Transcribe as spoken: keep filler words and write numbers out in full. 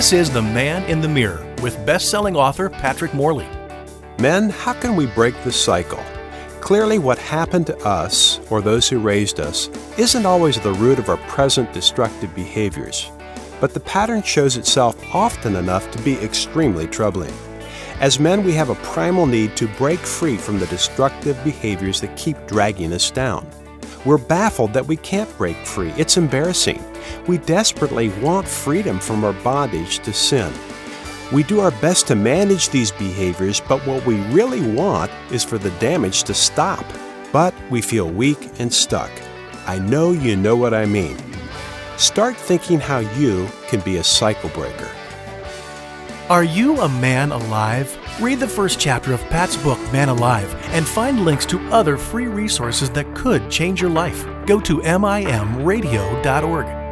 This is The Man in the Mirror with best-selling author Patrick Morley. Men, how can we break the cycle? Clearly, what happened to us, or those who raised us, isn't always the root of our present destructive behaviors. But the pattern shows itself often enough to be extremely troubling. As men, we have a primal need to break free from the destructive behaviors that keep dragging us down. We're baffled that we can't break free. It's embarrassing. We desperately want freedom from our bondage to sin. We do our best to manage these behaviors, but what we really want is for the damage to stop. But we feel weak and stuck. I know you know what I mean. Start thinking how you can be a cycle breaker. Are you a man alive? Read the first chapter of Pat's book, Man Alive, and find links to other free resources that could change your life. Go to M I M radio dot org.